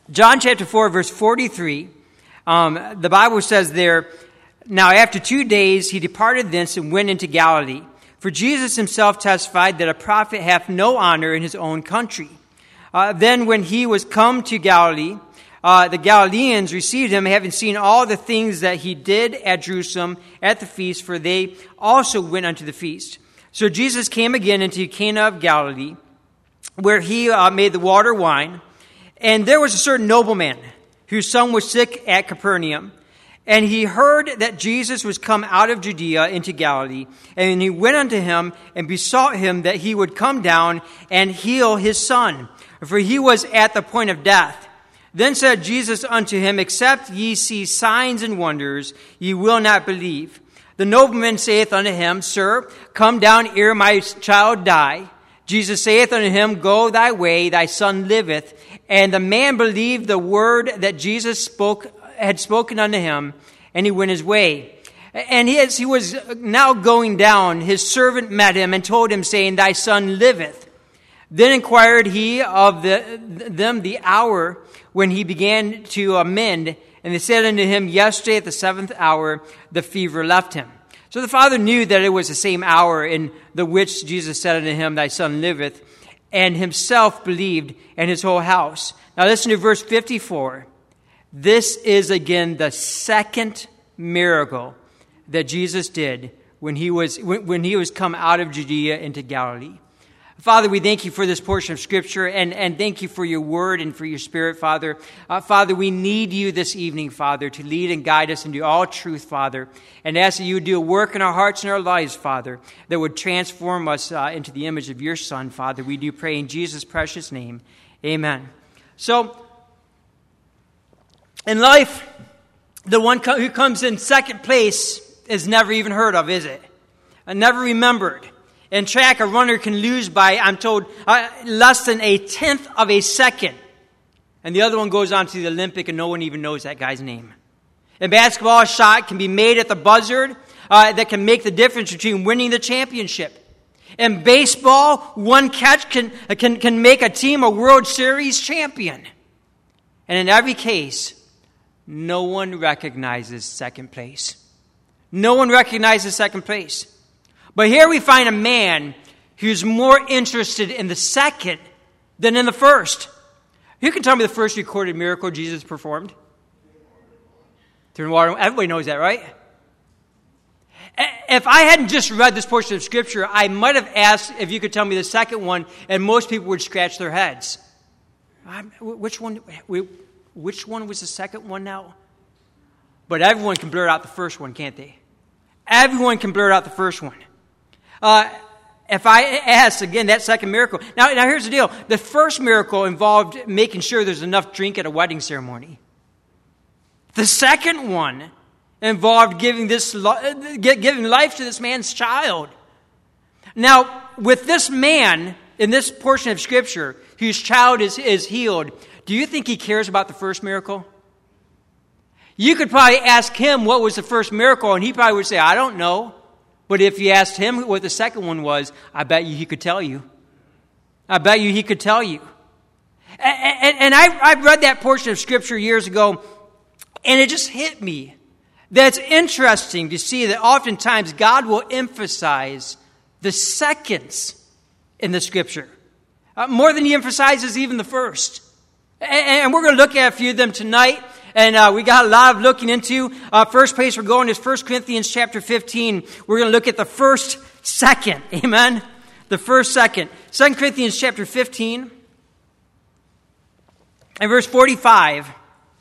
John chapter 4, verse 43, the Bible says there, "Now after 2 days he departed thence and went into Galilee. For Jesus himself testified that a prophet hath no honor in his own country. Then when he was come to Galilee, the Galileans received him, having seen all the things that he did at Jerusalem at the feast, for they also went unto the feast. So Jesus came again into Cana of Galilee, where he made the water wine. And there was a certain nobleman whose son was sick at Capernaum. And he heard that Jesus was come out of Judea into Galilee. And he went unto him and besought him that he would come down and heal his son, for he was at the point of death. Then said Jesus unto him, Except ye see signs and wonders, ye will not believe. The nobleman saith unto him, Sir, come down ere my child die. Jesus saith unto him, Go thy way, thy son liveth. And the man believed the word that Jesus had spoken unto him, and he went his way. And as he was now going down, his servant met him and told him, saying, Thy son liveth. Then inquired he of them the hour when he began to mend, and they said unto him, Yesterday at the 7th hour the fever left him. So the father knew that it was the same hour in the which Jesus said unto him, Thy son liveth, and himself believed, and his whole house. Now listen to verse 54. This is again the second miracle that Jesus did when he was come out of Judea into Galilee. Father, we thank you for this portion of Scripture, and thank you for your word and for your Spirit, Father. Father, we need you this evening, Father, to lead and guide us into all truth, Father, and ask that you would do a work in our hearts and our lives, Father, that would transform us into the image of your Son, Father. We do pray in Jesus' precious name. Amen. So, in life, the one who comes in second place is never even heard of, is it? Never remembered. In track, a runner can lose by, I'm told, less than a tenth of a second. And the other one goes on to the Olympic, and no one even knows that guy's name. In basketball, a shot can be made at the buzzer that can make the difference between winning the championship. In baseball, one catch can make a team a World Series champion. And in every case, no one recognizes second place. No one recognizes second place. But here we find a man who's more interested in the second than in the first. Who can tell me the first recorded miracle Jesus performed? Turn water. Everybody knows that, right? If I hadn't just read this portion of Scripture, I might have asked if you could tell me the second one, and most people would scratch their heads. Which one was the second one now? But everyone can blurt out the first one, can't they? Everyone can blurt out the first one. If I ask, again, that second miracle. Now here's the deal. The first miracle involved making sure there's enough drink at a wedding ceremony. The second one involved giving life to this man's child. Now, with this man, in this portion of Scripture, whose child is healed, do you think he cares about the first miracle? You could probably ask him what was the first miracle, and he probably would say, I don't know. But if you asked him what the second one was, I bet you he could tell you. And I read that portion of Scripture years ago, and it just hit me that it's interesting to see that oftentimes God will emphasize the seconds in the Scripture more than he emphasizes even the first. And we're going to look at a few of them tonight. And we got a lot of looking into. First place we're going is 1 Corinthians chapter 15. We're going to look at the first second. Amen? The first second. 2 Corinthians chapter 15 and verse 45.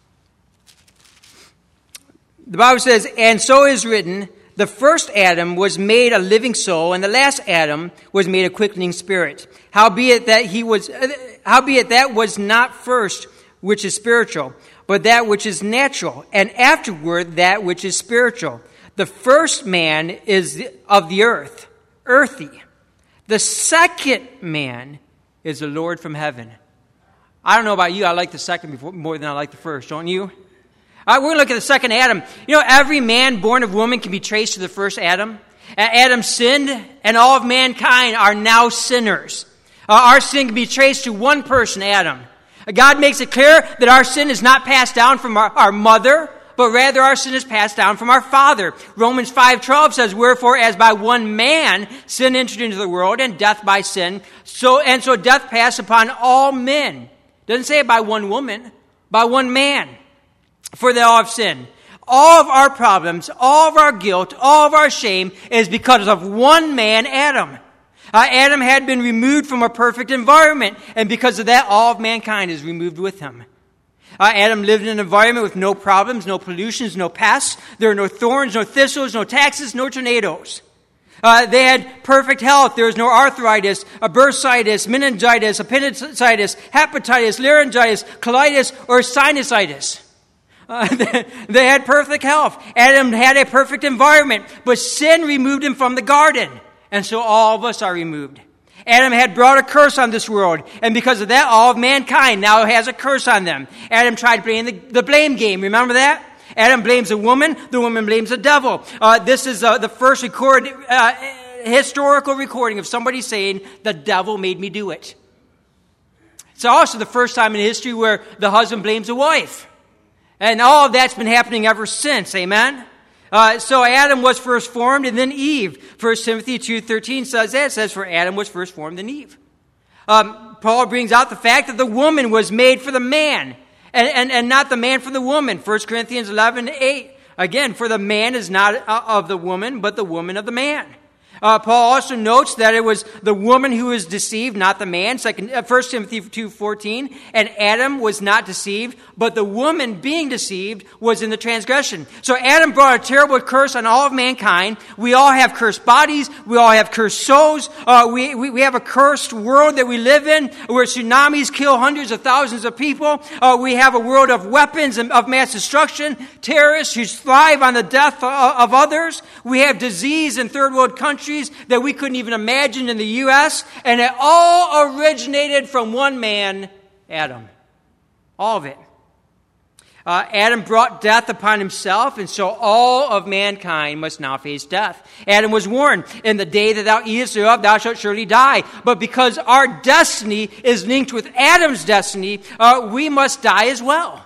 The Bible says, And so is written, the first Adam was made a living soul, and the last Adam was made a quickening spirit. Howbeit that was not first which is spiritual, but that which is natural, and afterward that which is spiritual. The first man is of the earth, earthy. The second man is the Lord from heaven. I don't know about you, I like the second more than I like the first, don't you? We're going to look at the second Adam. You know, every man born of woman can be traced to the first Adam. Adam sinned, and all of mankind are now sinners. Our sin can be traced to one person, Adam. God makes it clear that our sin is not passed down from our mother, but rather our sin is passed down from our father. Romans 5:12 says, "Wherefore, as by one man sin entered into the world, and death by sin, so death passed upon all men." Doesn't say it by one woman, by one man. For they all have sinned. All of our problems, all of our guilt, all of our shame is because of one man, Adam. Adam had been removed from a perfect environment, and because of that, all of mankind is removed with him. Adam lived in an environment with no problems, no pollutions, no pests. There are no thorns, no thistles, no taxes, no tornadoes. They had perfect health. There was no arthritis, bursitis, meningitis, appendicitis, hepatitis, laryngitis, colitis, or sinusitis. They had perfect health. Adam had a perfect environment, but sin removed him from the garden, and so all of us are removed. Adam had brought a curse on this world, and because of that, all of mankind now has a curse on them. Adam tried playing the blame game. Remember that? Adam blames the woman blames the devil. This is the first historical recording of somebody saying, "The devil made me do it." It's also the first time in history where the husband blames the wife. And all of that's been happening ever since. Amen? So Adam was first formed, and then Eve. 1 Timothy 2:13 says that. It says, "For Adam was first formed, then Eve." Paul brings out the fact that the woman was made for the man, and not the man for the woman. 1 Corinthians 11:8. Again, for the man is not of the woman, but the woman of the man. Paul also notes that it was the woman who was deceived, not the man. 1 Timothy 2:14. And Adam was not deceived, but the woman being deceived was in the transgression. So Adam brought a terrible curse on all of mankind. We all have cursed bodies. We all have cursed souls. We have a cursed world that we live in, where tsunamis kill hundreds of thousands of people. We have a world of weapons and of mass destruction, terrorists who thrive on the death of others. We have disease in third world countries that we couldn't even imagine in the U.S., and it all originated from one man, Adam. All of it. Adam brought death upon himself, and so all of mankind must now face death. Adam was warned, "In the day that thou eatest thereof, thou shalt surely die." But because our destiny is linked with Adam's destiny, we must die as well.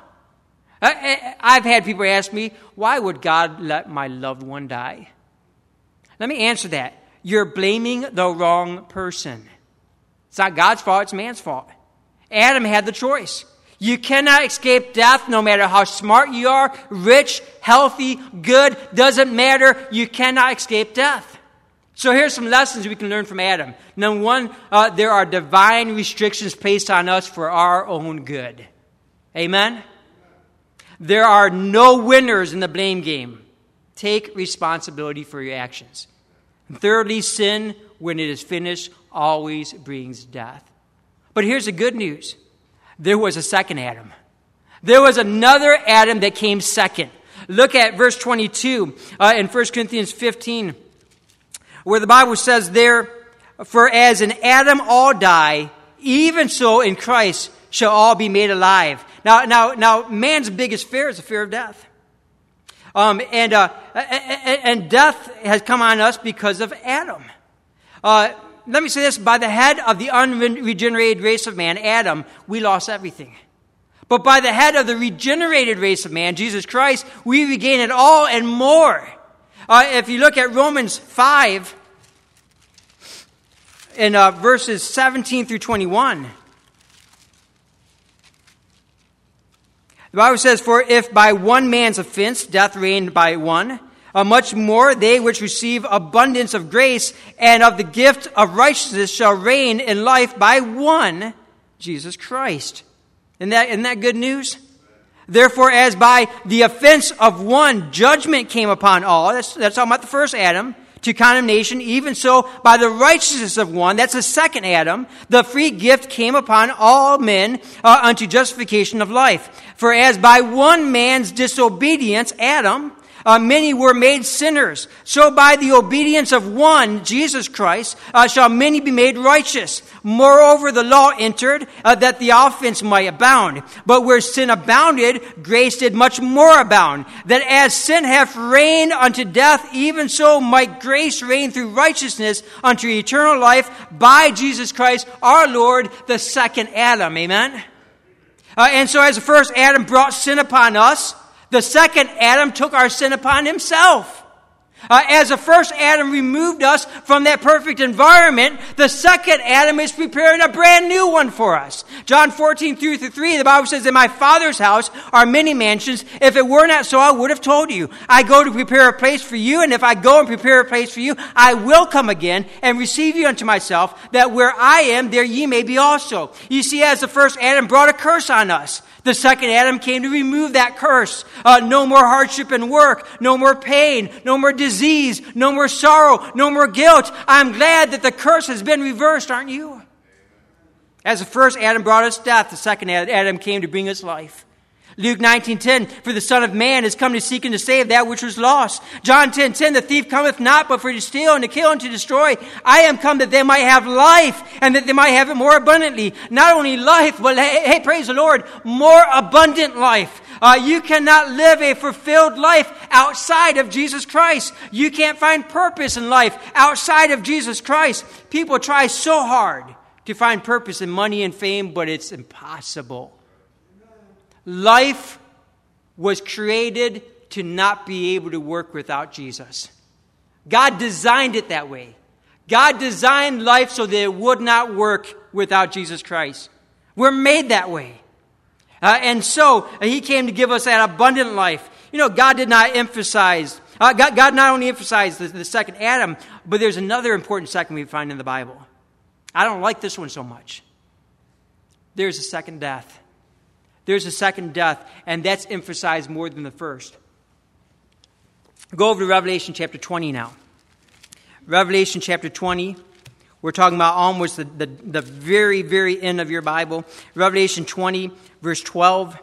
I've had people ask me, "Why would God let my loved one die?" Let me answer that. You're blaming the wrong person. It's not God's fault, it's man's fault. Adam had the choice. You cannot escape death no matter how smart you are, rich, healthy, good, doesn't matter. You cannot escape death. So here's some lessons we can learn from Adam. Number one, there are divine restrictions placed on us for our own good. Amen? There are no winners in the blame game. Take responsibility for your actions. And thirdly, sin, when it is finished, always brings death. But here's the good news. There was a second Adam. There was another Adam that came second. Look at verse 22 in 1 Corinthians 15, where the Bible says there, "For as in Adam all die, even so in Christ shall all be made alive." Now, man's biggest fear is the fear of death. And death has come on us because of Adam. Let me say this. By the head of the unregenerated race of man, Adam, we lost everything. But by the head of the regenerated race of man, Jesus Christ, we regain it all and more. If you look at Romans 5, in verses 17 through 21, the Bible says, "For if by one man's offense death reigned by one, much more they which receive abundance of grace and of the gift of righteousness shall reign in life by one, Jesus Christ." Isn't that good news? "Therefore, as by the offense of one judgment came upon all," that's talking about the first Adam, "to condemnation, even so by the righteousness of one," that's the second Adam, "the free gift came upon all men unto justification of life. For as by one man's disobedience, Adam, many were made sinners, so by the obedience of one, Jesus Christ, shall many be made righteous. Moreover, the law entered, that the offense might abound. But where sin abounded, grace did much more abound. That as sin hath reigned unto death, even so might grace reign through righteousness unto eternal life by Jesus Christ our Lord," the second Adam. Amen? And so as the first Adam brought sin upon us, the second Adam took our sin upon himself. As the first Adam removed us from that perfect environment, the second Adam is preparing a brand new one for us. John 14:2-3, the Bible says, "In my Father's house are many mansions. If it were not so, I would have told you. I go to prepare a place for you, and if I go and prepare a place for you, I will come again and receive you unto myself, that where I am, there ye may be also." You see, as the first Adam brought a curse on us, the second Adam came to remove that curse. No more hardship in work, no more pain, no more disease, no more sorrow, no more guilt. I'm glad that the curse has been reversed, aren't you? As the first Adam brought us death, the second Adam came to bring us life. Luke 19:10, "For the Son of Man is come to seek and to save that which was lost." John 10:10, "The thief cometh not but for to steal and to kill and to destroy. I am come that they might have life and that they might have it more abundantly." Not only life, but hey, praise the Lord, more abundant life. You cannot live a fulfilled life outside of Jesus Christ. You can't find purpose in life outside of Jesus Christ. People try so hard to find purpose in money and fame, but it's impossible. Life was created to not be able to work without Jesus. God designed it that way. God designed life so that it would not work without Jesus Christ. We're made that way. And so he came to give us that abundant life. You know, God did not emphasize, God not only emphasized the second Adam, but there's another important second we find in the Bible. I don't like this one so much. There's a second death. There's a second death, and that's emphasized more than the first. Go over to Revelation chapter 20 now. Revelation chapter 20. We're talking about almost the very, very end of your Bible. Revelation 20, verse 12.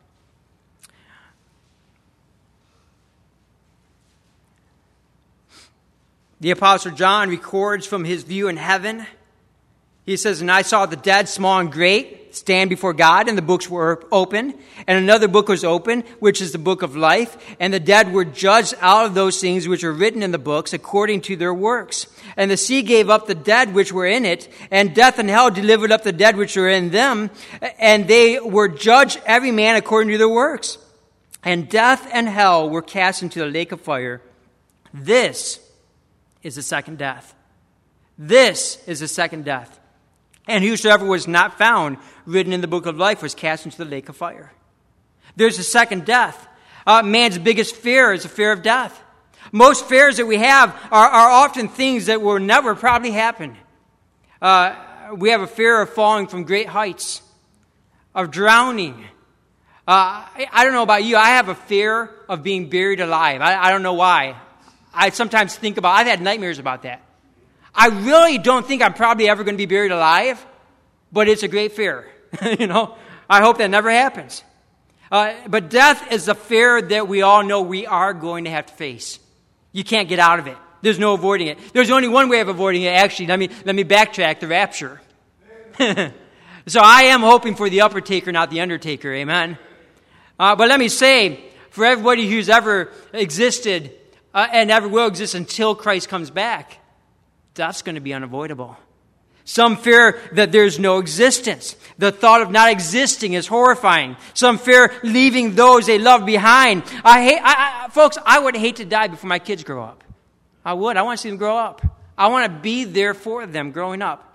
The Apostle John records from his view in heaven. He says, "And I saw the dead, small and great, stand before God, and the books were opened. And another book was opened, which is the book of life. And the dead were judged out of those things which are written in the books according to their works. And the sea gave up the dead which were in it, and death and hell delivered up the dead which were in them. And they were judged every man according to their works. And death and hell were cast into the lake of fire. This is the second death." This is the second death. "And whosoever was not found written in the book of life was cast into the lake of fire." There's a second death. Man's biggest fear is the fear of death. Most fears that we have are often things that will never probably happen. We have a fear of falling from great heights, of drowning. I don't know about you. I have a fear of being buried alive. I don't know why. I sometimes think about, I've had nightmares about that. I really don't think I'm probably ever going to be buried alive, but it's a great fear. You know, I hope that never happens. But death is a fear that we all know we are going to have to face. You can't get out of it. There's no avoiding it. There's only one way of avoiding it, actually. Let me backtrack, the rapture. So I am hoping for the upper taker, not the undertaker. Amen. But let me say, for everybody who's ever existed and ever will exist until Christ comes back, that's going to be unavoidable. Some fear that there's no existence. The thought of not existing is horrifying. Some fear leaving those they love behind. Folks, I would hate to die before my kids grow up. I would. I want to see them grow up. I want to be there for them growing up.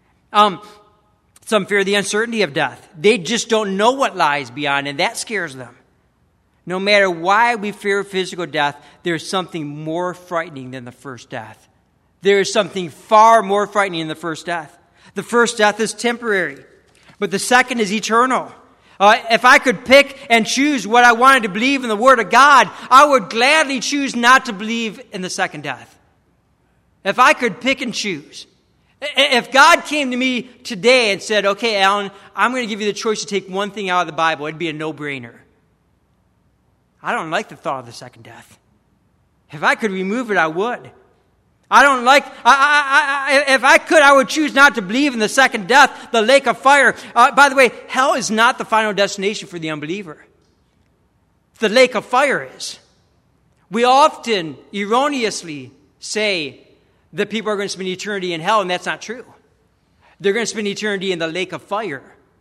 Some fear the uncertainty of death. They just don't know what lies beyond, and that scares them. No matter why we fear physical death, there's something more frightening than the first death. There is something far more frightening than the first death. The first death is temporary, but the second is eternal. If I could pick and choose what I wanted to believe in the Word of God, I would gladly choose not to believe in the second death. If I could pick and choose. If God came to me today and said, "Okay, Alan, I'm going to give you the choice to take one thing out of the Bible," it'd be a no-brainer. I don't like the thought of the second death. If I could remove it, I would. I don't like, if I could, I would choose not to believe in the second death, the lake of fire. By the way, hell is not the final destination for the unbeliever. The lake of fire is. We often erroneously say that people are going to spend eternity in hell, and that's not true. They're going to spend eternity in the lake of fire.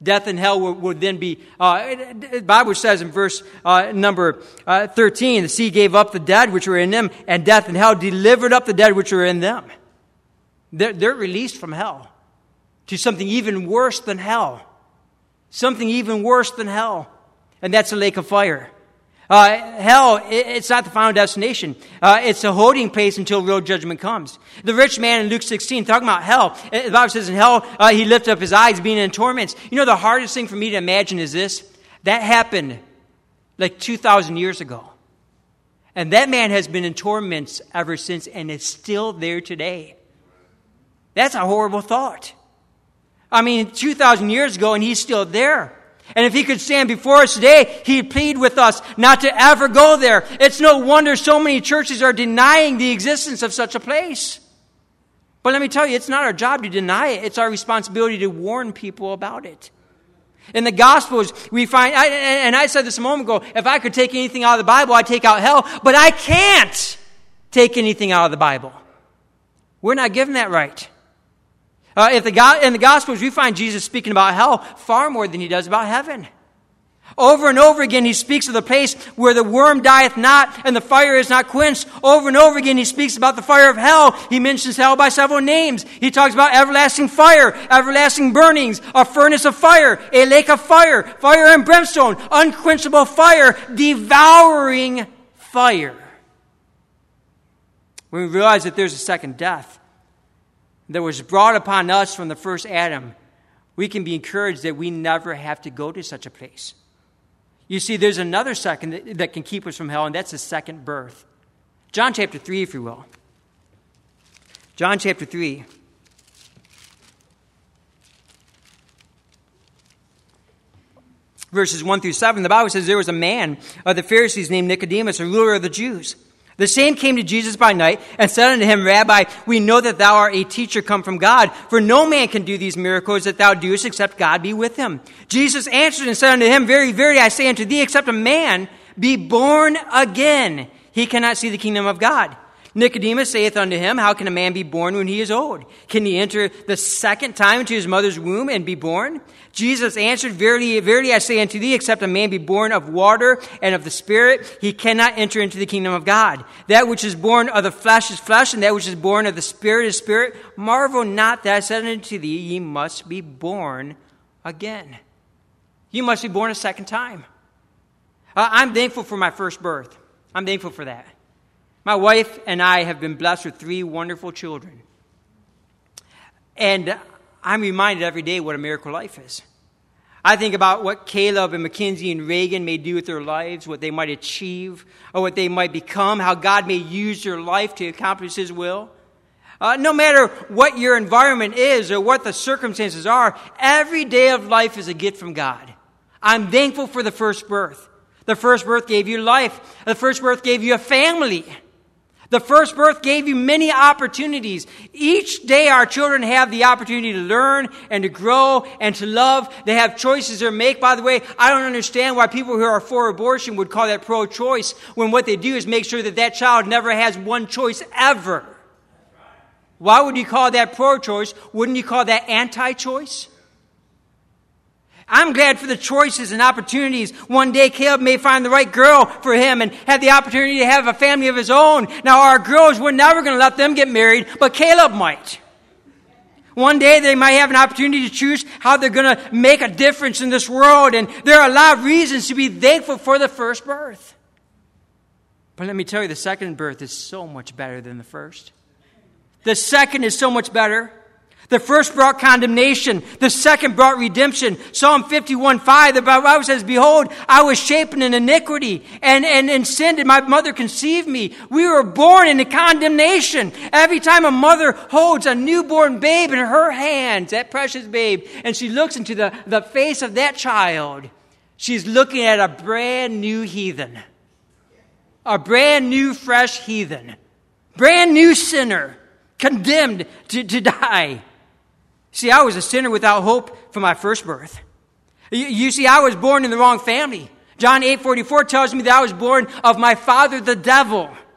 Death and hell would then be, the Bible says in verse number 13, the sea gave up the dead which were in them, and death and hell delivered up the dead which were in them. They're released from hell to something even worse than hell. Something even worse than hell. And that's the lake of fire. Hell, it's not the final destination. It's a holding place until real judgment comes. The rich man in Luke 16, talking about hell, the Bible says in hell, he lifted up his eyes being in torments. You know, the hardest thing for me to imagine is this. That happened like 2,000 years ago. And that man has been in torments ever since and is still there today. That's a horrible thought. I mean, 2,000 years ago and he's still there. And if he could stand before us today, he'd plead with us not to ever go there. It's no wonder so many churches are denying the existence of such a place. But let me tell you, it's not our job to deny it. It's our responsibility to warn people about it. In the Gospels, we find, and I said this a moment ago, if I could take anything out of the Bible, I'd take out hell. But I can't take anything out of the Bible. We're not given that right. In the Gospels, we find Jesus speaking about hell far more than he does about heaven. Over and over again, he speaks of the place where the worm dieth not and the fire is not quenched. Over and over again, he speaks about the fire of hell. He mentions hell by several names. He talks about everlasting fire, everlasting burnings, a furnace of fire, a lake of fire, fire and brimstone, unquenchable fire, devouring fire. When we realize that there's a second death that was brought upon us from the first Adam, we can be encouraged that we never have to go to such a place. You see, there's another second that can keep us from hell, and that's the second birth. John chapter 3, if you will. John chapter 3. Verses 1 through 7, the Bible says there was a man of the Pharisees named Nicodemus, a ruler of the Jews. The same came to Jesus by night and said unto him, Rabbi, we know that thou art a teacher come from God, for no man can do these miracles that thou doest except God be with him. Jesus answered and said unto him, Very, very, I say unto thee, except a man be born again, he cannot see the kingdom of God. Nicodemus saith unto him, How can a man be born when he is old? Can he enter the second time into his mother's womb and be born? Jesus answered, Verily, verily, I say unto thee, except a man be born of water and of the Spirit, he cannot enter into the kingdom of God. That which is born of the flesh is flesh, and that which is born of the Spirit is spirit. Marvel not that I said unto thee, ye must be born again. You must be born a second time. I'm thankful for my first birth. I'm thankful for that. My wife and I have been blessed with 3 wonderful children. And I'm reminded every day what a miracle life is. I think about what Caleb and Mackenzie and Reagan may do with their lives, what they might achieve, or what they might become, how God may use their life to accomplish his will. No matter what your environment is or what the circumstances are, every day of life is a gift from God. I'm thankful for the first birth. The first birth gave you life. The first birth gave you a family. The first birth gave you many opportunities. Each day our children have the opportunity to learn and to grow and to love. They have choices to make. By the way, I don't understand why people who are for abortion would call that pro-choice when what they do is make sure that that child never has one choice ever. Why would you call that pro-choice? Wouldn't you call that anti-choice? I'm glad for the choices and opportunities. One day Caleb may find the right girl for him and have the opportunity to have a family of his own. Now our girls, we're never going to let them get married, but Caleb might. One day they might have an opportunity to choose how they're going to make a difference in this world. And there are a lot of reasons to be thankful for the first birth. But let me tell you, the second birth is so much better than the first. The second is so much better. The first brought condemnation. The second brought redemption. Psalm 51:5, the Bible says, Behold, I was shapen in iniquity, and in sin did my mother conceive me. We were born into condemnation. Every time a mother holds a newborn babe in her hands, that precious babe, and she looks into the face of that child, she's looking at a brand new heathen. A brand new, fresh heathen. Brand new sinner, condemned to die. See, I was a sinner without hope from my first birth. You see, I was born in the wrong family. John 8:44 tells me that I was born of my father, the devil.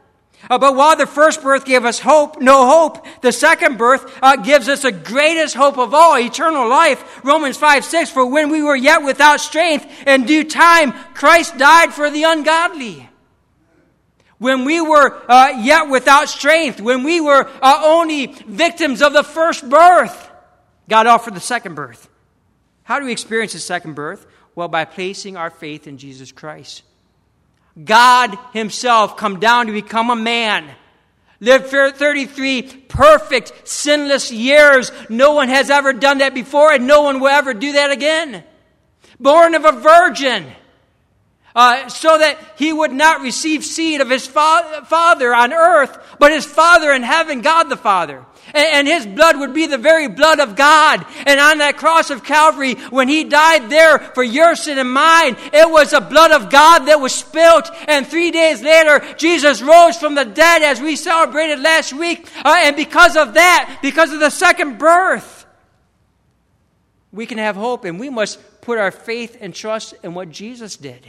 But while the first birth gave us hope, no hope, the second birth gives us the greatest hope of all, eternal life. Romans 5:6, for when we were yet without strength, in due time, Christ died for the ungodly. When we were yet without strength, when we were only victims of the first birth, God offered the second birth. How do we experience the second birth? Well, by placing our faith in Jesus Christ. God himself come down to become a man. Lived 33 perfect, sinless years. No one has ever done that before, and no one will ever do that again. Born of a virgin, so that he would not receive seed of his father on earth, but his Father in heaven, God the Father. And his blood would be the very blood of God. And on that cross of Calvary, when he died there for your sin and mine, it was the blood of God that was spilt. And 3 days later, Jesus rose from the dead as we celebrated last week. And because of that, because of the second birth, we can have hope. And we must put our faith and trust in what Jesus did.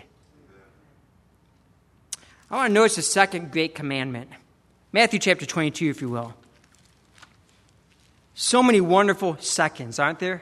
I want to notice the second great commandment. Matthew chapter 22, if you will. So many wonderful seconds, aren't there?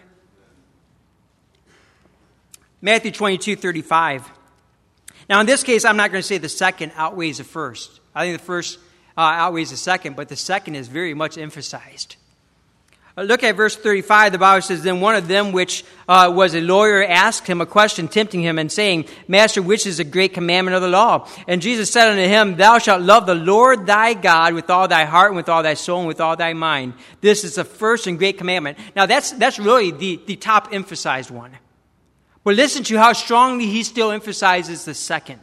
Matthew 22:35. Now, in this case, I'm not going to say the second outweighs the first. I think the first outweighs the second, but the second is very much emphasized. Look at verse 35. The Bible says, then one of them, which was a lawyer, asked him a question, tempting him, and saying, Master, which is the great commandment of the law? And Jesus said unto him, Thou shalt love the Lord thy God with all thy heart, and with all thy soul, and with all thy mind. This is the first and great commandment. Now, that's really the top emphasized one. But listen to how strongly he still emphasizes the second.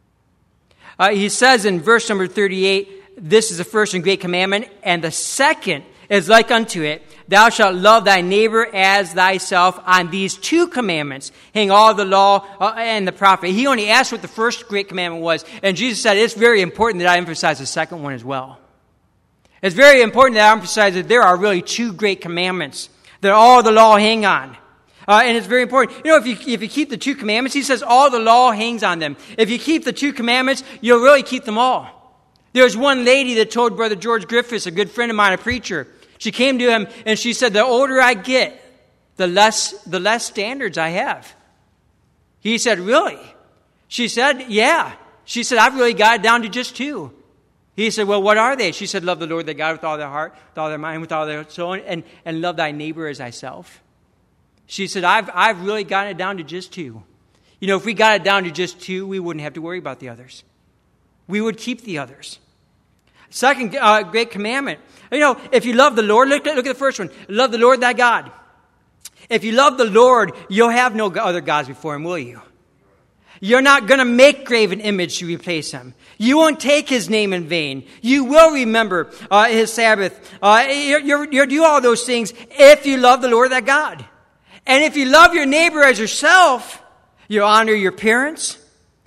He says in verse number 38, This is the first and great commandment, and the second is like unto it, Thou shalt love thy neighbor as thyself. On these two commandments hang all the law and the prophet. He only asked what the first great commandment was. And Jesus said, it's very important that I emphasize the second one as well. It's very important that I emphasize that there are really two great commandments that all the law hang on. And it's very important. You know, if you keep the two commandments, he says all the law hangs on them. If you keep the two commandments, you'll really keep them all. There's one lady that told Brother George Griffiths, a good friend of mine, a preacher. She came to him and she said, the older I get, the less standards I have. He said, really? She said, yeah. She said, I've really got it down to just two. He said, well, what are they? She said, love the Lord thy God with all their heart, with all their mind, with all their soul, and love thy neighbor as thyself. She said, I've really gotten it down to just two. You know, if we got it down to just two, we wouldn't have to worry about the others. We would keep the others. Second great commandment. You know, if you love the Lord, look at the first one. Love the Lord thy God. If you love the Lord, you'll have no other gods before him, will you? You're not going to make graven image to replace him. You won't take his name in vain. You will remember his Sabbath. You'll do all those things if you love the Lord thy God. And if you love your neighbor as yourself, you'll honor your parents.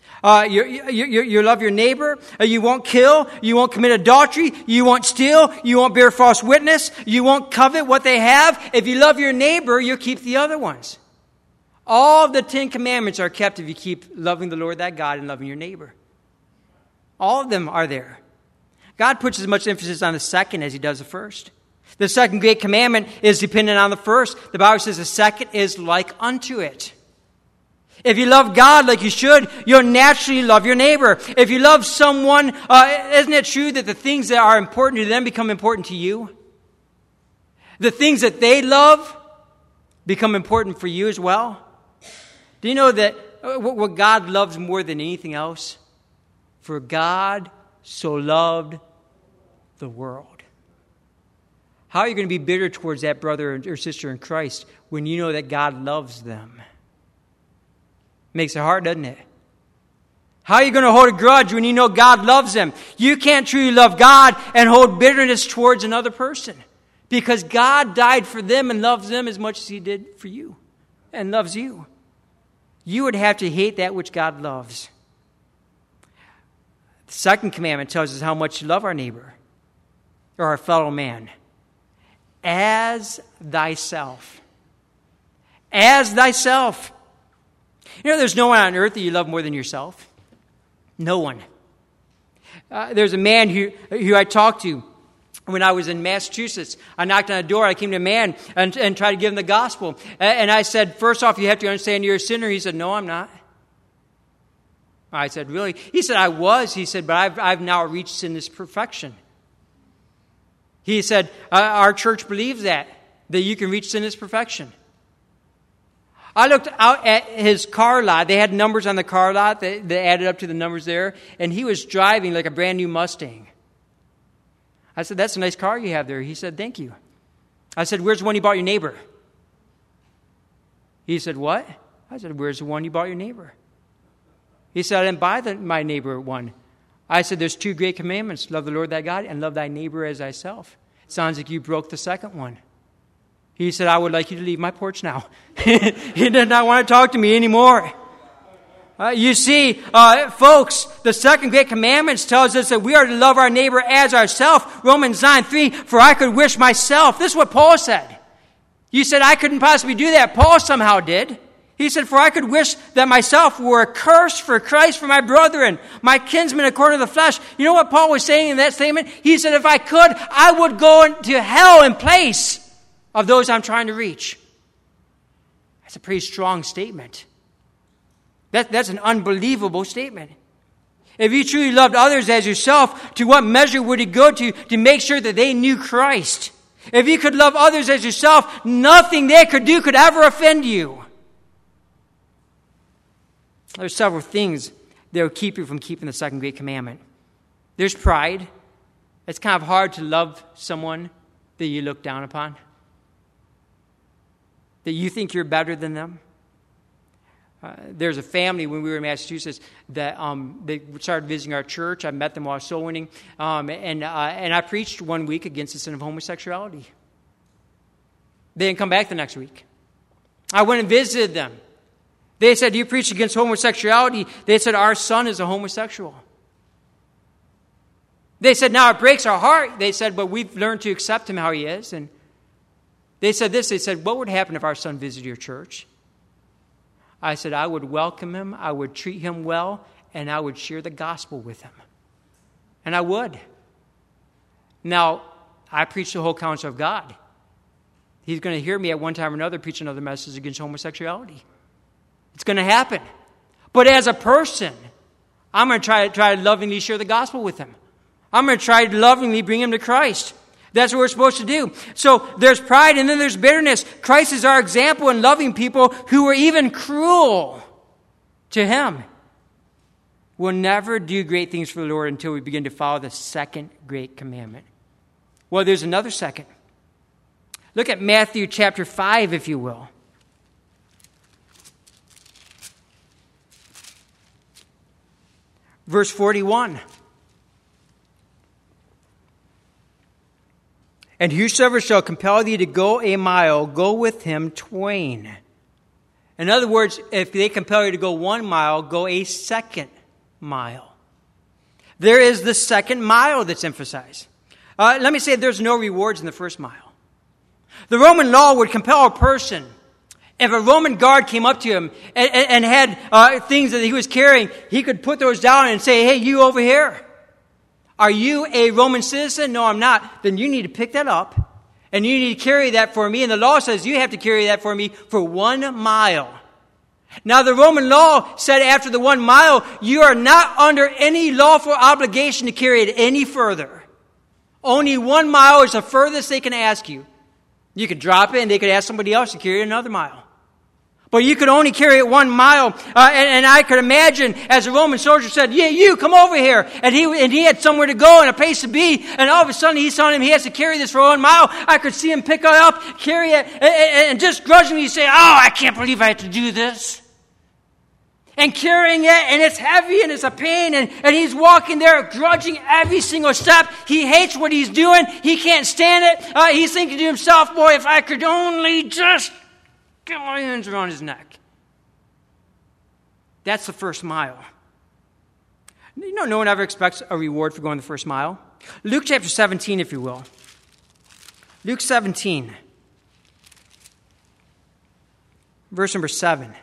You love your neighbor. You won't kill. You won't commit adultery. You won't steal. You won't bear false witness. You won't covet what they have. If you love your neighbor, you'll keep the other ones. All of the 10 commandments are kept if you keep loving the Lord thy God and loving your neighbor. All of them are there. God puts as much emphasis on the second as he does the first. The second great commandment is dependent on the first. The Bible says the second is like unto it. If you love God like you should, you'll naturally love your neighbor. If you love someone, isn't it true that the things that are important to them become important to you? The things that they love become important for you as well. Do you know that what God loves more than anything else? For God so loved the world. How are you going to be bitter towards that brother or sister in Christ when you know that God loves them? Makes it hard, doesn't it? How are you going to hold a grudge when you know God loves them? You can't truly love God and hold bitterness towards another person because God died for them and loves them as much as he did for you and loves you. You would have to hate that which God loves. The second commandment tells us how much to love our neighbor or our fellow man. As thyself. As thyself. You know, there's no one on earth that you love more than yourself. No one. There's a man who I talked to when I was in Massachusetts. I knocked on a door. I came to a man and tried to give him the gospel. And I said, first off, you have to understand you're a sinner. He said, no, I'm not. I said, really? He said, I was. He said, but I've now reached sinless perfection. He said, our church believes that you can reach sinless perfection. I looked out at his car lot. They had numbers on the car lot that added up to the numbers there. And he was driving like a brand new Mustang. I said, that's a nice car you have there. He said, thank you. I said, where's the one you bought your neighbor? He said, what? I said, where's the one you bought your neighbor? He said, I didn't buy my neighbor one. I said, there's 2 great commandments. Love the Lord thy God and love thy neighbor as thyself. It sounds like you broke the second one. He said, I would like you to leave my porch now. He did not want to talk to me anymore. You see, folks, the second great commandment tells us that we are to love our neighbor as ourselves. Romans 9:3, for I could wish myself. This is what Paul said. You said, I couldn't possibly do that. Paul somehow did. He said, for I could wish that myself were accursed for Christ, for my brethren, my kinsmen according to the flesh. You know what Paul was saying in that statement? He said, if I could, I would go into hell in place of those I'm trying to reach. That's a pretty strong statement. That's an unbelievable statement. If you truly loved others as yourself, to what measure would it go to make sure that they knew Christ? If you could love others as yourself, nothing they could do could ever offend you. There's several things that will keep you from keeping the second great commandment. There's pride. It's kind of hard to love someone that you look down upon, that you think you're better than them. There's a family when we were in Massachusetts that they started visiting our church. I met them while I was soul winning, and I preached one week against the sin of homosexuality. They didn't come back the next week. I went and visited them. They said, you preach against homosexuality. They said, our son is a homosexual. They said, now it breaks our heart. They said, but we've learned to accept him how he is. And they said this. They said, what would happen if our son visited your church? I said, I would welcome him. I would treat him well. And I would share the gospel with him. And I would. Now, I preach the whole counsel of God. He's going to hear me at one time or another preach another message against homosexuality. It's going to happen. But as a person, I'm going to try to lovingly share the gospel with him. I'm going to try to lovingly bring him to Christ. That's what we're supposed to do. So there's pride and then there's bitterness. Christ is our example in loving people who were even cruel to him. We'll never do great things for the Lord until we begin to follow the second great commandment. Well, there's another second. Look at Matthew chapter 5, if you will. Verse 41. And whosoever shall compel thee to go a mile, go with him twain. In other words, if they compel you to go 1 mile, go a second mile. There is the second mile that's emphasized. Let me say there's no rewards in the first mile. The Roman law would compel a person. If a Roman guard came up to him and had things that he was carrying, he could put those down and say, hey, you over here. Are you a Roman citizen? No, I'm not. Then you need to pick that up and you need to carry that for me. And the law says you have to carry that for me for 1 mile. Now, the Roman law said after the 1 mile, you are not under any lawful obligation to carry it any further. Only 1 mile is the furthest they can ask you. You could drop it and they could ask somebody else to carry it another mile. But you could only carry it 1 mile. And I could imagine as a Roman soldier said, yeah, you come over here. And he had somewhere to go and a place to be. And all of a sudden he's telling him he has to carry this for 1 mile. I could see him pick it up, carry it, and just grudgingly say, oh, I can't believe I had to do this. And carrying it, and it's heavy, and it's a pain, and he's walking there grudging every single step. He hates what he's doing. He can't stand it. He's thinking to himself, boy, if I could only just get my hands around his neck. That's the first mile. You know, no one ever expects a reward for going the first mile. Luke chapter 17, if you will. Luke 17, verse number 7.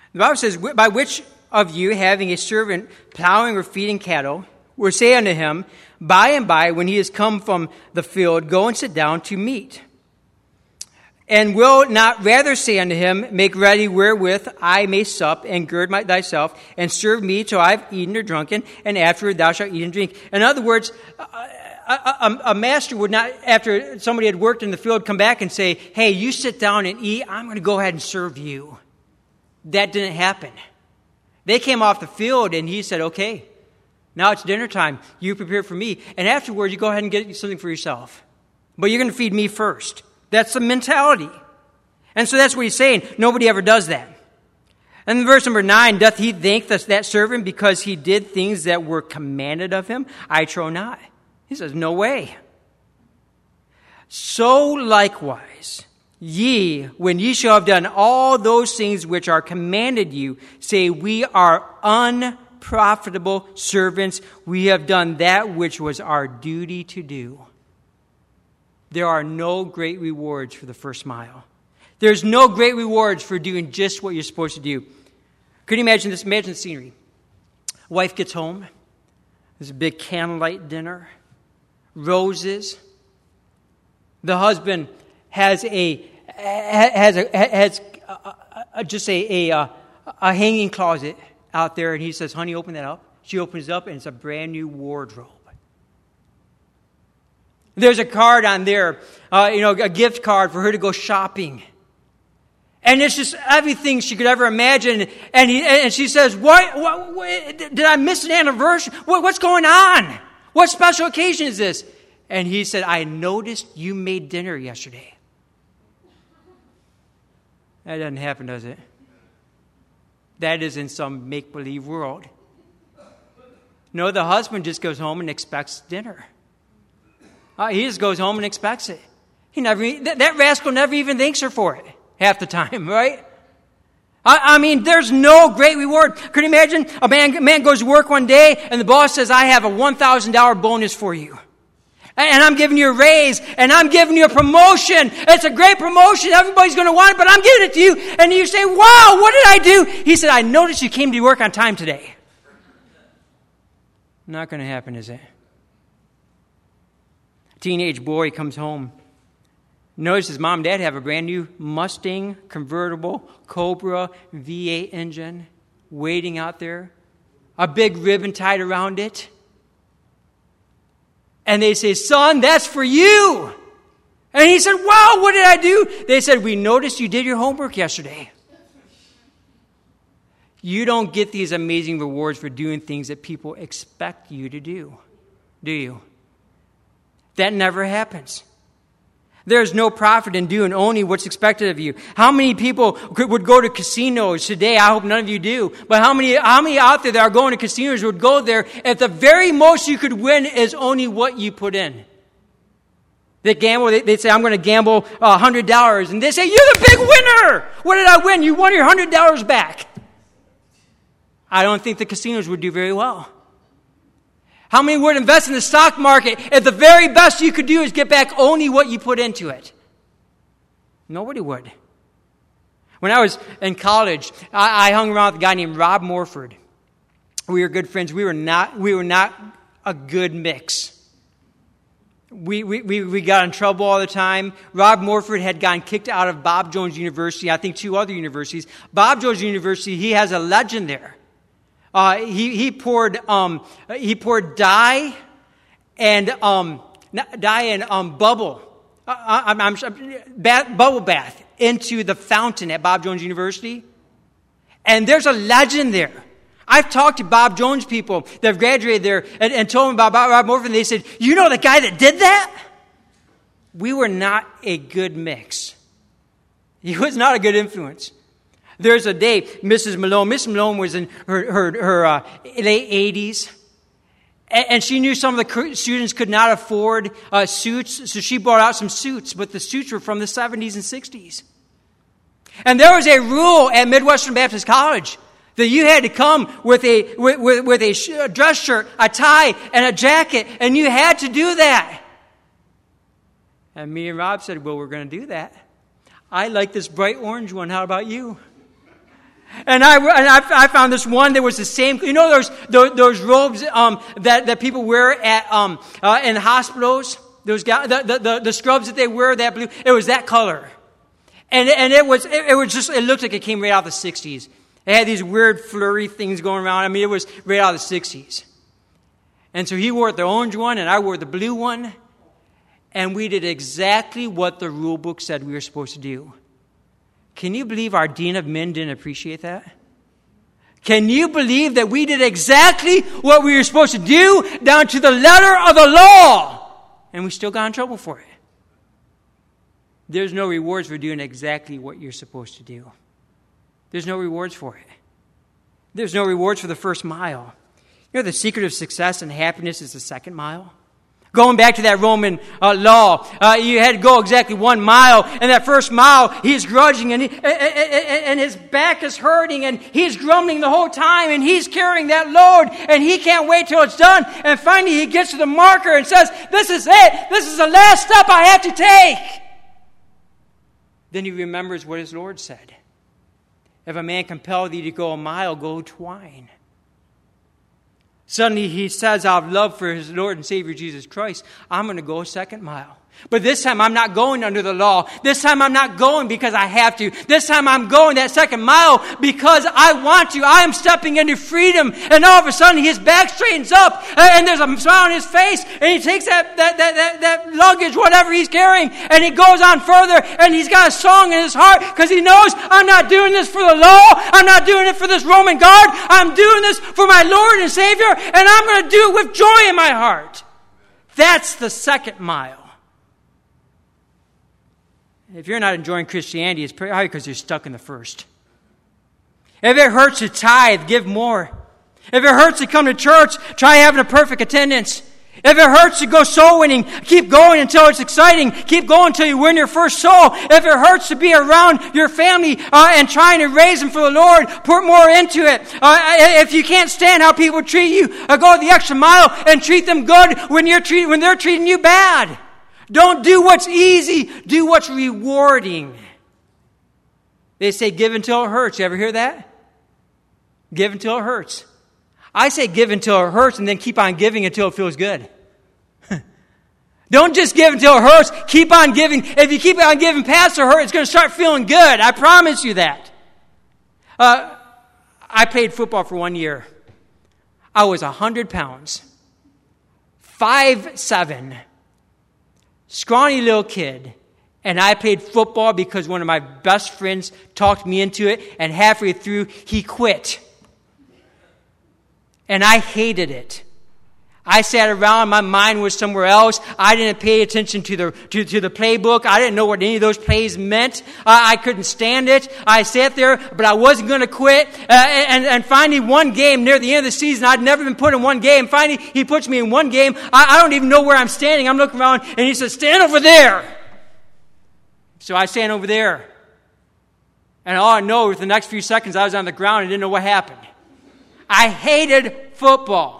The Bible says, by which of you, having a servant plowing or feeding cattle, will say unto him, by and by, when he is come from the field, go and sit down to meat? And will not rather say unto him, make ready wherewith I may sup, and gird thyself, and serve me till I have eaten or drunken, and afterward thou shalt eat and drink. In other words, a master would not, after somebody had worked in the field, come back and say, hey, you sit down and eat, I'm going to go ahead and serve you. That didn't happen. They came off the field, and he said, okay, now it's dinner time. You prepare for me. And afterwards, you go ahead and get something for yourself. But you're going to feed me first. That's the mentality. And so that's what he's saying. Nobody ever does that. And in verse number 9, doth he thank that servant because he did things that were commanded of him? I trow not. He says, no way. So likewise, ye, when ye shall have done all those things which are commanded you, say, we are unprofitable servants. We have done that which was our duty to do. There are no great rewards for the first mile. There's no great rewards for doing just what you're supposed to do. Could you imagine this? Imagine the scenery. Wife gets home. There's a big candlelight dinner. Roses. The husband has a hanging closet out there, and he says, honey, open that up. She opens it up, and it's a brand new wardrobe. There's a card on there, a gift card for her to go shopping. And it's just everything she could ever imagine. And she says, what, did I miss an anniversary? What's going on? What special occasion is this? And he said, I noticed you made dinner yesterday. That doesn't happen, does it? That is in some make-believe world. No, the husband just goes home and expects dinner. He just goes home and expects it. That rascal never even thanks her for it half the time, right? I mean, there's no great reward. Could you imagine a man goes to work one day and the boss says, I have a $1,000 bonus for you. And I'm giving you a raise, and I'm giving you a promotion. It's a great promotion. Everybody's going to want it, but I'm giving it to you. And you say, wow, what did I do? He said, I noticed you came to work on time today. Not going to happen, is it? Teenage boy comes home. Notices his mom and dad have a brand new Mustang convertible Cobra V8 engine waiting out there. A big ribbon tied around it. And they say, son, that's for you. And he said, wow, what did I do? They said, we noticed you did your homework yesterday. You don't get these amazing rewards for doing things that people expect you to do you? That never happens. There's no profit in doing only what's expected of you. How many people would go to casinos today? I hope none of you do. But how many out there that are going to casinos would go there if the very most you could win is only what you put in? They gamble. They say, I'm going to gamble $100. And they say, you're the big winner. What did I win? You won your $100 back. I don't think the casinos would do very well. How many would invest in the stock market if the very best you could do is get back only what you put into it? Nobody would. When I was in college, I hung around with a guy named Rob Morford. We were good friends. We were not a good mix. We got in trouble all the time. Rob Morford had gotten kicked out of Bob Jones University, I think 2 other universities. Bob Jones University, he has a legend there. He poured dye and bubble bath into the fountain at Bob Jones University, and there's a legend there. I've talked to Bob Jones people that have graduated there and told them about Rob Morford, and they said, you know the guy that did that? We were not a good mix. He was not a good influence. There's a day, Mrs. Malone was in her late 80s, and she knew some of the students could not afford suits, so she brought out some suits, but the suits were from the 70s and 60s. And there was a rule at Midwestern Baptist College that you had to come with a dress shirt, a tie, and a jacket, and you had to do that. And me and Rob said, well, we're going to do that. I like this bright orange one. How about you? And I found this one that was the same. You know those robes that people wear at in hospitals. Those guys, the scrubs that they wear, that blue. It was that color, and it looked like it came right out of the 60s. It had these weird flurry things going around. I mean, it was right out of the 60s. And so he wore the orange one, and I wore the blue one, and we did exactly what the rule book said we were supposed to do. Can you believe our dean of men didn't appreciate that? Can you believe that we did exactly what we were supposed to do down to the letter of the law, and we still got in trouble for it? There's no rewards for doing exactly what you're supposed to do. There's no rewards for it. There's no rewards for the first mile. You know, the secret of success and happiness is the second mile. Going back to that Roman law, you had to go exactly 1 mile, and that first mile, he's grudging, and his back is hurting, and he's grumbling the whole time, and he's carrying that load, and he can't wait till it's done, and finally he gets to the marker and says, this is it, this is the last step I have to take. Then he remembers what his Lord said. If a man compel thee to go a mile, go twine. Suddenly he says, out of love for his Lord and Savior Jesus Christ, I'm going to go a second mile. But this time I'm not going under the law. This time I'm not going because I have to. This time I'm going that second mile because I want to. I am stepping into freedom. And all of a sudden his back straightens up and there's a smile on his face. And he takes that luggage, whatever he's carrying, and he goes on further. And he's got a song in his heart because he knows I'm not doing this for the law. I'm not doing it for this Roman guard. I'm doing this for my Lord and Savior. And I'm going to do it with joy in my heart. That's the second mile. If you're not enjoying Christianity, it's probably because you're stuck in the first. If it hurts to tithe, give more. If it hurts to come to church, try having a perfect attendance. If it hurts to go soul winning, keep going until it's exciting. Keep going until you win your first soul. If it hurts to be around your family and trying to raise them for the Lord, put more into it. If you can't stand how people treat you, go the extra mile and treat them good when they're treating you bad. Don't do what's easy. Do what's rewarding. They say give until it hurts. You ever hear that? Give until it hurts. I say give until it hurts and then keep on giving until it feels good. Don't just give until it hurts. Keep on giving. If you keep on giving past the hurt, it's going to start feeling good. I promise you that. I played football for 1 year. I was 100 pounds. 5'7". Scrawny little kid, and I played football because one of my best friends talked me into it, and halfway through, he quit. And I hated it. I sat around, my mind was somewhere else. I didn't pay attention to the playbook. I didn't know what any of those plays meant. I couldn't stand it. I sat there, but I wasn't going to quit. And finally, one game near the end of the season, I'd never been put in one game. Finally, he puts me in one game. I don't even know where I'm standing. I'm looking around, and he says, stand over there. So I stand over there. And all I know is the next few seconds, I was on the ground and didn't know what happened. I hated football.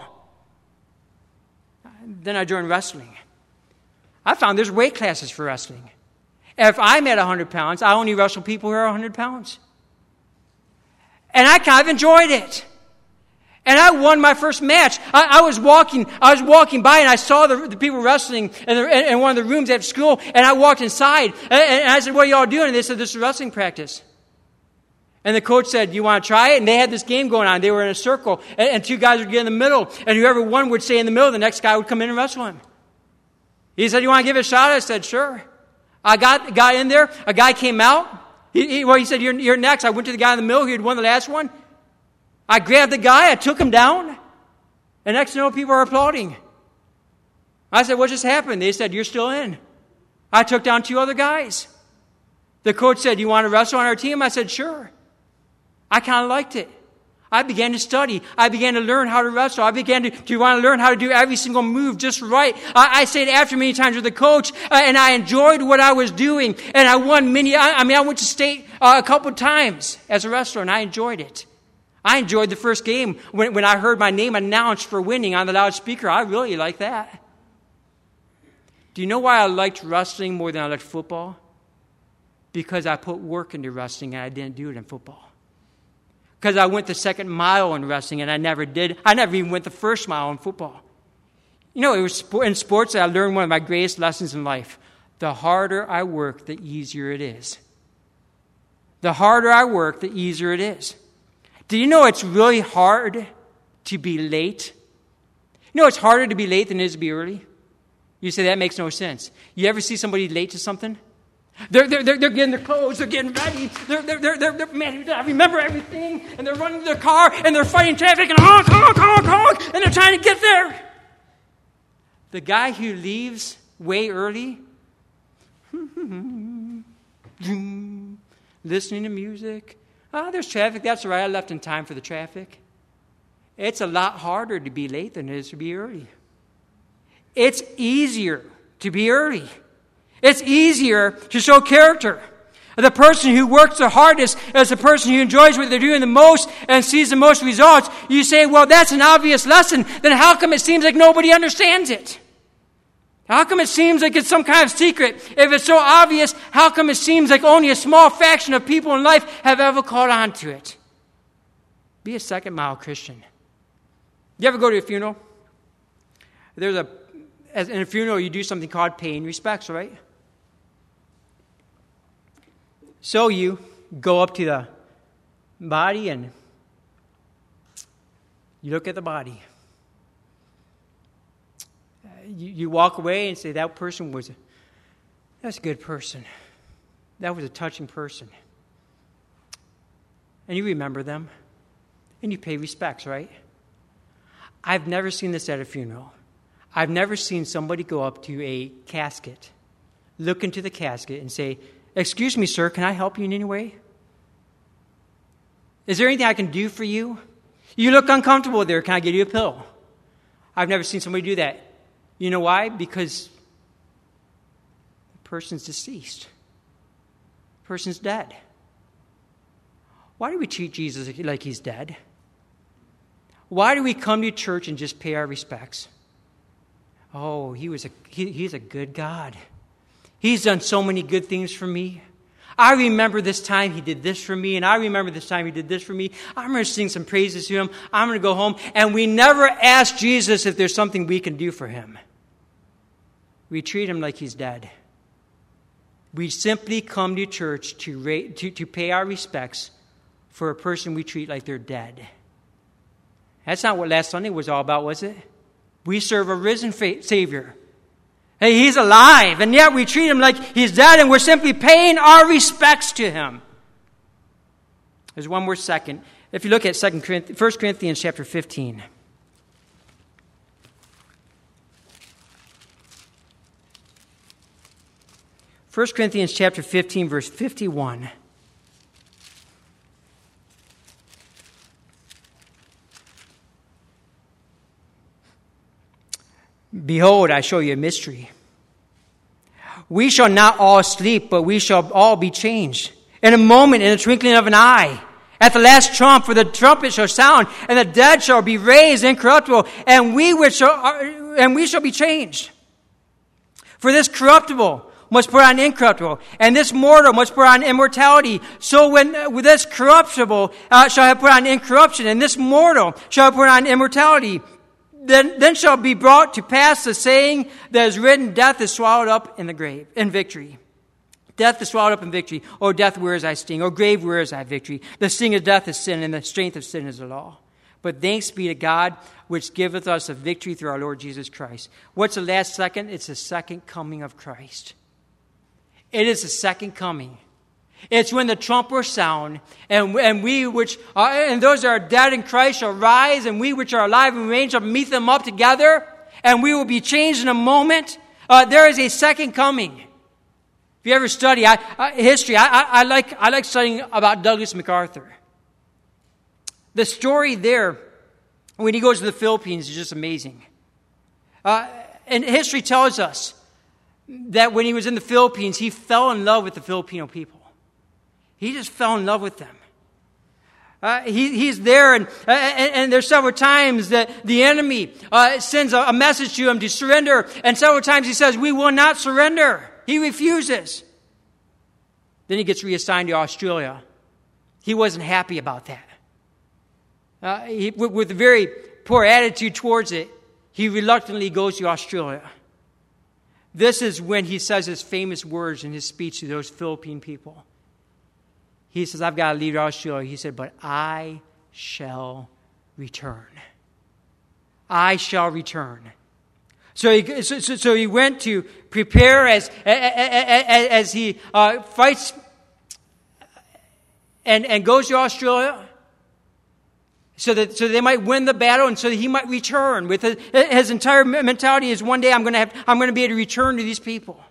Then I joined wrestling. I found there's weight classes for wrestling. If I'm at 100 pounds, I only wrestle people who are 100 pounds. And I kind of enjoyed it. And I won my first match. I was walking by and I saw the people wrestling in one of the rooms at school, and I walked inside and I said, what are y'all doing? And they said, this is wrestling practice. And the coach said, you want to try it? And they had this game going on. They were in a circle, and two guys would get in the middle, and whoever won would stay in the middle. The next guy would come in and wrestle him. He said, you want to give it a shot? I said, sure. I got in there. A guy came out. He said, you're next. I went to the guy in the middle. He had won the last one. I grabbed the guy. I took him down. And next thing you know, people are applauding. I said, what just happened? They said, you're still in. I took down two other guys. The coach said, you want to wrestle on our team? I said, sure. I kind of liked it. I began to study. I began to learn how to wrestle. I began to want to learn how to do every single move just right. I stayed after many times with the coach, and I enjoyed what I was doing. And I won I went to state a couple times as a wrestler, and I enjoyed it. I enjoyed the first game when I heard my name announced for winning on the loudspeaker. I really liked that. Do you know why I liked wrestling more than I liked football? Because I put work into wrestling, and I didn't do it in football. because I went the second mile in wrestling, and I never even went the first mile in football. You know, it was in sports that I learned one of my greatest lessons in life. The harder I work, the easier it is. The harder I work, the easier it is. Do you know it's really hard to be late? You know it's harder to be late than it is to be early? You say that makes no sense. You ever see somebody late to something? They're getting their clothes, they're getting ready, man, I remember everything, and they're running to their car, and they're fighting traffic, and honk, honk, honk, honk, and they're trying to get there. The guy who leaves way early, listening to music, there's traffic, that's all right, I left in time for the traffic. It's a lot harder to be late than it is to be early. It's easier to be early. It's easier to show character. The person who works the hardest is the person who enjoys what they're doing the most and sees the most results. You say, well, that's an obvious lesson. Then how come it seems like nobody understands it? How come it seems like it's some kind of secret? If it's so obvious, how come it seems like only a small fraction of people in life have ever caught on to it? Be a second mile Christian. You ever go to a funeral? In a funeral, you do something called paying respects, right? So you go up to the body and you look at the body. You walk away and say, that's a good person. That was a touching person. And you remember them. And you pay respects, right? I've never seen this at a funeral. I've never seen somebody go up to a casket, look into the casket and say, excuse me, sir, can I help you in any way? Is there anything I can do for you? You look uncomfortable there. Can I get you a pillow? I've never seen somebody do that. You know why? Because the person's deceased. The person's dead. Why do we treat Jesus like he's dead? Why do we come to church and just pay our respects? Oh, he's a good God. He's done so many good things for me. I remember this time he did this for me, and I remember this time he did this for me. I'm going to sing some praises to him. I'm going to go home. And we never ask Jesus if there's something we can do for him. We treat him like he's dead. We simply come to church to pay our respects for a person we treat like they're dead. That's not what last Sunday was all about, was it? We serve a risen Savior. Hey, he's alive, and yet we treat him like he's dead, and we're simply paying our respects to him. There's one more second. If you look at 1 Corinthians chapter 15. 1 Corinthians chapter 15, verse 51. Behold, I show you a mystery. We shall not all sleep, but we shall all be changed. In a moment, in the twinkling of an eye. At the last trump, for the trumpet shall sound, and the dead shall be raised incorruptible, and we shall be changed. For this corruptible must put on incorruptible, and this mortal must put on immortality. So with this corruptible shall have put on incorruption, and this mortal shall have put on immortality. Then shall be brought to pass the saying that is written, death is swallowed up in the grave, in victory. Death is swallowed up in victory. O death, where is thy sting? O grave, where is thy victory? The sting of death is sin, and the strength of sin is the law. But thanks be to God, which giveth us a victory through our Lord Jesus Christ. What's the last second? It's the second coming of Christ. It is the second coming. It's when the trump will sound, and we which are, and those that are dead in Christ shall rise, and we which are alive and remain shall meet them up together, and we will be changed in a moment. There is a second coming. If you ever study history, I like studying about Douglas MacArthur. The story there, when he goes to the Philippines, is just amazing. And history tells us that when he was in the Philippines, he fell in love with the Filipino people. He just fell in love with them. He's there, and there's several times that the enemy sends a message to him to surrender, and several times he says, we will not surrender. He refuses. Then he gets reassigned to Australia. He wasn't happy about that. with a very poor attitude towards it, he reluctantly goes to Australia. This is when he says his famous words in his speech to those Philippine people. He says, I've got to leave Australia. He said, but I shall return. I shall return. So he went to prepare as he fights and goes to Australia so they might win the battle and so that he might return. With his entire mentality is one day I'm going to be able to return to these people.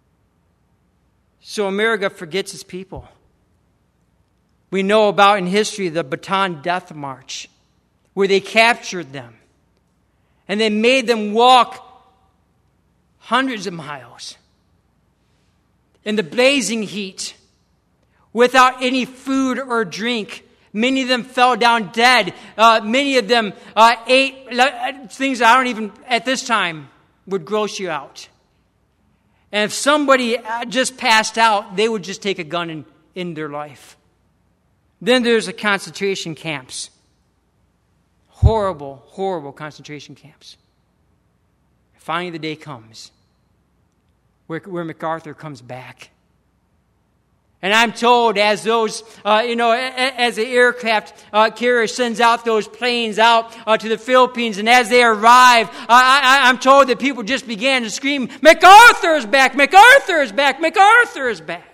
So America forgets its people. We know about in history the Bataan Death March, where they captured them. And they made them walk hundreds of miles in the blazing heat without any food or drink. Many of them fell down dead. Many of them ate things I don't even, at this time, would gross you out. And if somebody just passed out, they would just take a gun and end their life. Then there's the concentration camps. Horrible, horrible concentration camps. Finally, the day comes where MacArthur comes back. And I'm told as those, as the aircraft carrier sends out those planes out to the Philippines, and as they arrive, I'm told that people just began to scream, MacArthur is back! MacArthur is back! MacArthur is back!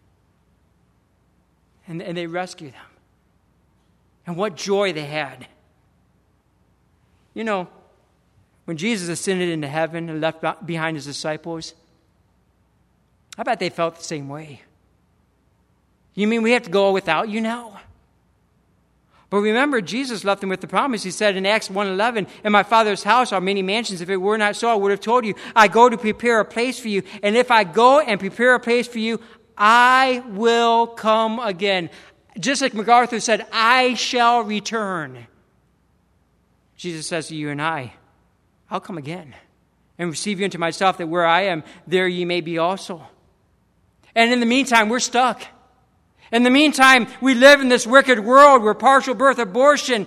And they rescue them. And what joy they had. You know, when Jesus ascended into heaven and left behind his disciples, I bet they felt the same way. You mean we have to go without you now? But remember, Jesus left them with the promise. He said in Acts 1:11, in my Father's house are many mansions. If it were not so, I would have told you, I go to prepare a place for you. And if I go and prepare a place for you, I will come again. Just like MacArthur said, I shall return. Jesus says to you and I'll come again and receive you into myself, that where I am, there ye may be also. And in the meantime, we're stuck. In the meantime, we live in this wicked world where partial birth abortion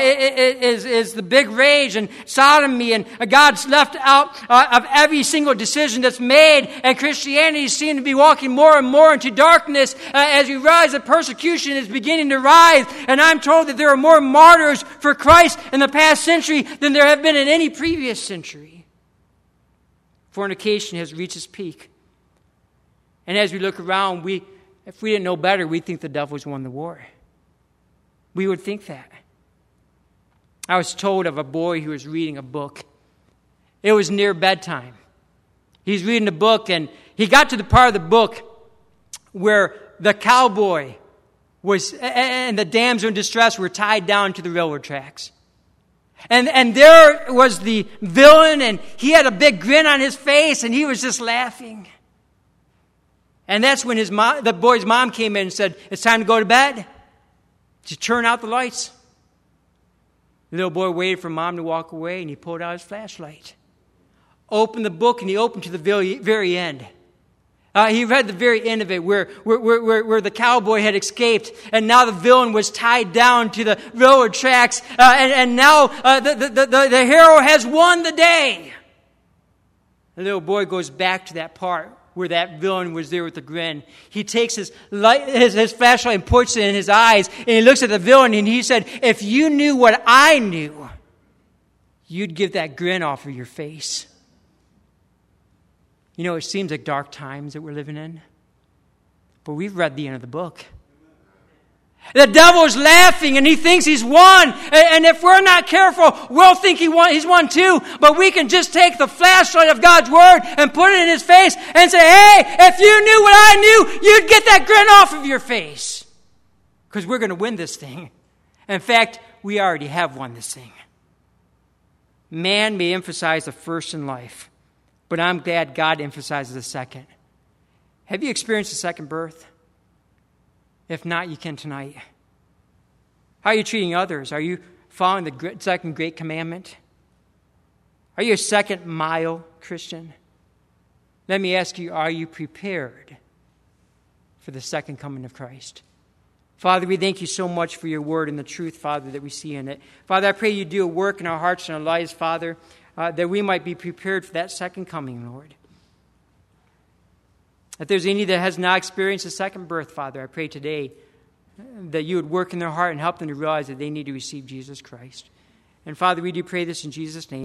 is the big rage, and sodomy, and God's left out of every single decision that's made, and Christianity seems to be walking more and more into darkness as we realize that persecution is beginning to rise. And I'm told that there are more martyrs for Christ in the past century than there have been in any previous century. Fornication has reached its peak. And as we look around, if we didn't know better, we'd think the devil's won the war. We would think that. I was told of a boy who was reading a book. It was near bedtime. He's reading a book, and he got to the part of the book where the cowboy and the damsel in distress were tied down to the railroad tracks. And there was the villain, and he had a big grin on his face, and he was just laughing. And that's when the boy's mom came in and said, it's time to go to bed. Just turn out the lights. The little boy waited for mom to walk away, and he pulled out his flashlight. Opened the book, and he opened to the very end. He read the very end of it where the cowboy had escaped, and now the villain was tied down to the railroad tracks, and now the hero has won the day. The little boy goes back to that part where that villain was there with a grin. He takes his flashlight and puts it in his eyes, and he looks at the villain, and he said, if you knew what I knew, you'd get that grin off of your face. You know, it seems like dark times that we're living in, but we've read the end of the book. The devil's laughing, and he thinks he's won. And if we're not careful, we'll think he's won too. But we can just take the flashlight of God's word and put it in his face and say, hey, if you knew what I knew, you'd get that grin off of your face. Because we're going to win this thing. In fact, we already have won this thing. Man may emphasize the first in life, but I'm glad God emphasizes the second. Have you experienced a second birth? If not, you can tonight. How are you treating others? Are you following the second great commandment? Are you a second mile Christian? Let me ask you, are you prepared for the second coming of Christ? Father, we thank you so much for your word and the truth, Father, that we see in it. Father, I pray you do a work in our hearts and our lives, Father, that we might be prepared for that second coming, Lord. If there's any that has not experienced a second birth, Father, I pray today that you would work in their heart and help them to realize that they need to receive Jesus Christ. And Father, we do pray this in Jesus' name.